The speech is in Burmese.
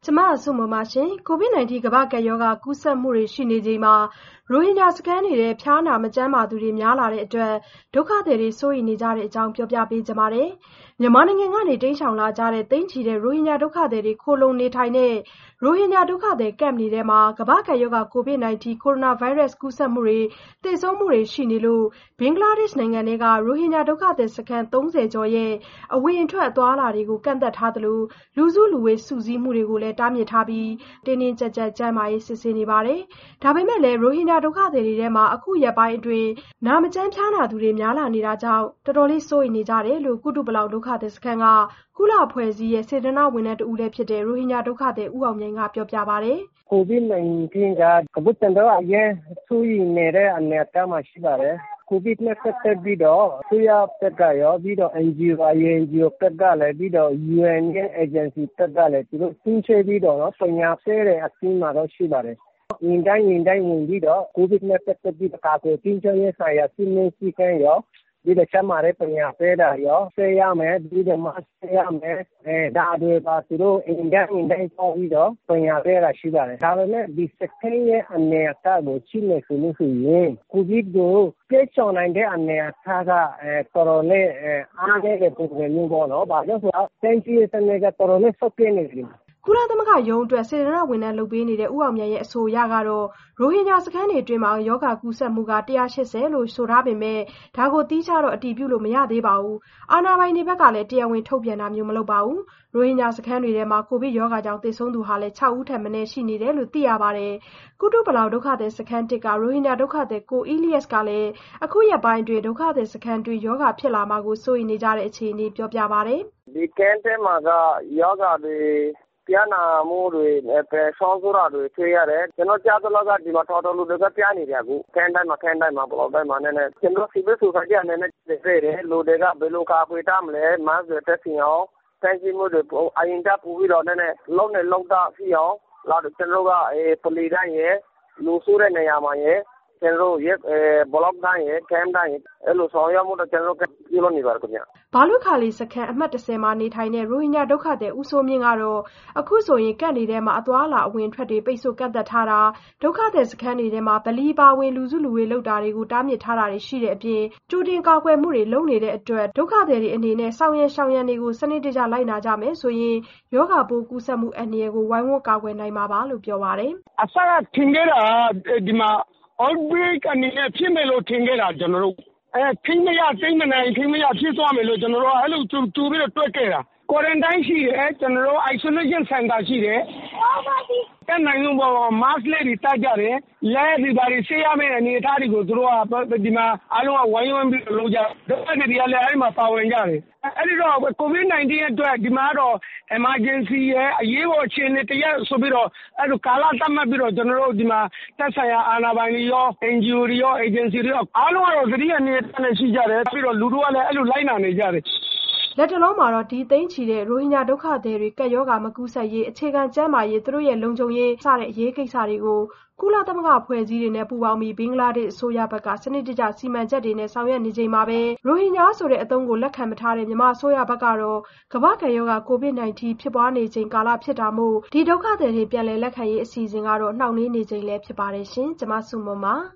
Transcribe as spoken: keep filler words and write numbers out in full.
ကျမအဆုမမရှင်ကိုဗစ် ၁၉ ကမ္ဘာ့ကပ်ရောဂါကူးစက်မှုတွေရှိနေချိန်မှာရိုဟင်ဂျာစခန်းတွေထဲဖျားနာမကျန်းမာသူတွေများလာတဲ့အတွက်ဒုက္ခသည်တွေစိုးရိမ်နေကြတဲ့အကြောင်းပြောပြပေးကြပါမယ်။မြန်မာနိုင်ငံကနေတိမ်းရှောင်လာကြတဲ့သိန်းချီတဲ့ရိုဟင်ဂျာဒုက္ခသည်တွေခိုလှုံနေထိုင်တဲ့ရိုဟင်ဂျာဒုက္ခသည်ကမ့်တွေထဲမှာကမ္ဘာ့ကပ်ရောဂါကိုဗစ် ၁၉ ကိုရိုနာဗိုင်းရပ်စ်ကူးစက်မှုတွေသေဆုံးမှုတွေရှိနေလို့ဘင်္ဂလားဒေ့ရှ်နိုင်ငံထဲကရိုဟင်ဂျာဒုက္ခသည်စခန်းသုံးဆယ်ကျော်ရဲ့အဝင်အထွက်အသွားအလာတွေကိုကန့်သတ်ထားသလိုလူစုလူဝေးစုစည်းမှုတွေကိုလည်းတားမြစ်ထားပြီးတင်းတင်းကြပ်ကြပ်ကျန်းမာရေးစစ်ဆေးနေပါတယ်။ဒါပေမဲ့လည်းရိုဟင်ဂျာဒုက္ခသည်တွေထဲမှာအခုရက်ပိုင်းအတွင်းနာမကျန်းဖျားနာသူတွေများလာနေတာကြောင့်တော်တော်လေးစိုးရိမ်နေကြတယ်လို့ကုတုပလောင်ဒုက္ခသည်စခန်းကကုလအဖွဲ့အစည်းရဲ့စေတနာ့ဝန်ထမ်းတဦးလည်းဖြစ်တဲ့ရိုဟင်ဂျာဒုက္ခသည်ဦးအောင်မြိုင်ကပြောပြပါတယ်။ ကိုဗစ် ၁၉ ကကမ္ဘာတလွှားအရင်စိုးရိမ်နေတဲ့အနေအထားမှာရှိပါတယ်။ကိုဗစ်နဲ့ပတ်သက်ပြီးတော့အစိုးရဘက်ကရောပြီးတော့ အန်ဂျီအို အေအန်ဂျီအို ဘက်ကလည်းပြီးတော့ ယူအန်ရဲ့ agency ဘက်ကလည်းသူတို့တွင်းပြီးတော့ပညာပေးတဲ့အဆင့်မှာတော့ရှိပါတယ်။ရင်တိုင်းရင်တိုင်းဝင်ပြီးတော့ကိုဗစ်နဲ့ပတ်သက်ပြီးကာကွယ်ထိန်းချုပ်ရေးဆိုင်ရာစည်းမျဉ်းစည်းကမ်းရောဒီလိုချမှတ်တဲ့ပညာပေးတာရောဆေးရမယ်ဒီလိုမှဆေးရမယ်အဲဒါတွေပါသူတို့အင်တိုင်းအင်တိုင်းပေါ်ပြီးတော့ပညာပေးတာရှိပါတယ်ဒါပေမဲ့ဒီစကင်းရဲ့အနေအထားကိုကြည့်နေဆိုလို့ရှိရင်ကိုဗစ်ကိုပြည့်စုံနိုင်တဲ့အနေအထားကအဲတော်တော်လေးအားနည်းတဲ့ပုံစံမျိုးပေါ့နော်။ဘာလို့ဆိုတော့တိုင်းပြည်စနစ်ကတော်တော်လေးဆုတ်ပြနေတယ်ကုလသမဂ္ဂရုံးအတွက်စေတနာ့ဝန်ထမ်းလုပ်ပေးနေတဲ့ဦးအောင်မြတ်ရဲ့အဆိုအရကတော့ရိုဟင်ဂျာစခန်းတွေအတွင်းမှာရောဂါကူးစက်မှုကတစ်ရာ၈၀လို့ဆိုထားပေမဲ့ဒါကိုသီးခြားတော့အတည်ပြုလို့မရသေးပါဘူး။အာဏာပိုင်တွေဘက်ကလည်းတရားဝင်ထုတ်ပြန်တာမျိုးမလုပ်ပါဘူး။ရိုဟင်ဂျာစခန်းတွေထဲမှာကိုဗစ်ရောဂါကြောင့်သေဆုံးသူဟာလည်း၆ဦးထက်မနည်းရှိနေတယ်လို့သိရပါတယ်။ကုတုပလောင်ဒုက္ခသည်စခန်းတစ်ကရိုဟင်ဂျာဒုက္ခသည်ကိုအီလီယပ်ကလည်းအခုရက်ပိုင်းအတွင်းဒုက္ခသည်စခန်းတွင်းရောဂါဖြစ်လာမှာကိုစိုးရိမ်နေကြတဲ့အခြေအနေပြောပြပါတယ်။ဒီကမ်းထဲမှာကရောဂါတွေပြားနာမှုတွေပဲဆောင်းဆိုတာတွေတွေ့ရတယ်ကျွန်တော်ကြားသလောက်ကဒီမှာတော်တော်လူတွေကပြားနေတယ်အခုခန်းတိုင်းမှာခန်းတိုင်းမှာဘလောက်တိုင်းမှာနဲ့ကျွန်တော်စီဘဆိုခိုင်တဲ့အနေနဲ့တွေ့တယ်လူတွေကဘယ်လိုကာပွေတာမလဲမတ်တွေတက်စီအောင်တန်းစီမှုတွေအရင်ကပူပြီးတော့နဲ့လုံးနဲ့လုံးတာဖြစ်အောင်လာတော့ကျွန်တော်ကအဲပလီတိုင်းရဲ့လူဆိုးတဲ့နေရာမှာရဲ့ကျွန်တော်ရဲ့ဘလော့တိုင်းရဲ့ကမ်တိုင်းအဲ့လိုဆောင်ရမှုတော့ကျွန်တော်ပြောလို့နေပါတယ်ခင်ဗျ။ဘာလုခါလီစခန်းအမှတ်၁၀မှာနေထိုင်တဲ့ရိုဟင်ဂျာဒုက္ခသည်ဦးစိုးမြင့်ကတော့အခုဆိုရင်ကန့်တွေထဲမှာအသွားအလာအဝင်ထွက်တွေပိတ်ဆို့ကန့်သတ်ထားတာဒုက္ခသည်စခန်းတွေထဲမှာဗလီပါဝင်လူစုလူဝေးလုပ်တာတွေကိုတားမြစ်ထားတာတွေရှိတဲ့အပြင်ကြိုတင်ကာကွယ်မှုတွေလုပ်နေတဲ့အတွက်ဒုက္ခသည်တွေအနေနဲ့စောင့်ရရှောင်ရံတွေကိုစနစ်တကျလိုက်နာကြမယ်ဆိုရင်ယောဂပိုးကူးစက်မှုအန္တရာယ်ကိုဝိုင်းဝန်းကာကွယ်နိုင်မှာပါလို့ပြောပါတယ်။အစကထင်ခဲ့တာဒီမှာoutbreak အနေနဲ့ဖြစ်မယ်လို့ထင်ခဲ့တာကျွန်တော်တို့အဲဖိမရသိမ့်မနိုင်ဖိမရဖြစ်သွားမယ်လို့ကျွန်တော်တို့အဲ့လိုတူတူပြီးတော့တွက်ခဲ့တာ quarantine ရှိတယ်ကျွန်တော်တို့ isolation center ရှိတယ်တဲ့နိုင်ငံပေါ် mask လေးတွေတက်ကြတယ်လဲဒီပါရီဆေးရမယ့်အနေအထားတွေကိုသူတို့ကဒီမှာအားလုံးကဝိုင်းဝန်းပြီးလုပ်ကြဒုက္ခတွေကလည်းအဲ့မှာပါဝင်ကြတယ်အဲ့ဒီတော့ ကိုဗစ်၁၉ အတွက်ဒီမှာတော့ emergency ရဲ့အရေးပေါ်အခြေအနေတရက်ဆိုပြီးတော့အဲ့လိုကာလသတ်မှတ်ပြီးတော့ကျွန်တော်တို့ဒီမှာတက်ဆိုင်ရာအာဏာပိုင်တွေရော အန်ဂျီအို တွေရော agency တွေရောအားလုံးကတော့သတိအနေနဲ့ရှိကြတယ်ပြီးတော့လူတို့ကလည်းအဲ့လိုလိုက်နာနေကြတယ်လက်တလုံးမှာတော့ဒီသိန်းချီတဲ့ရိုဟင်ဂျာဒုက္ခသည်တွေကပ်ရောဂါမကူးစက်ရေးအခြေခံကျန်းမာရေးသူတို့ရဲ့လုံခြုံရေးစတဲ့အရေးကိစ္စတွေကိုကုလသမဂ္ဂဖွဲ့စည်းတွေနဲ့ပူးပေါင်းပြီးဘင်္ဂလားဒေ့ရှ်အစိုးရဘက်ကစနစ်တကျစီမံချက်တွေနဲ့ဆောင်ရွက်နေချိန်မှာပဲရိုဟင်ဂျာဆိုတဲ့အသုံးကိုလက်ခံမထားတဲ့မြန်မာအစိုးရဘက်ကတော့ကမ္ဘာ့ကပ်ရောဂါကိုဗစ်၁၉ဖြစ်ပွားနေချိန်ကာလဖြစ်တာမို့ဒီဒုက္ခသည်တွေပြန်လည်လက်ခံရေးအစီအစဉ်ကတော့နှောင့်နှေးနေချိန်လည်းဖြစ်ပါတယ်ရှင်။ကျွန်မဆုမွန်ပါ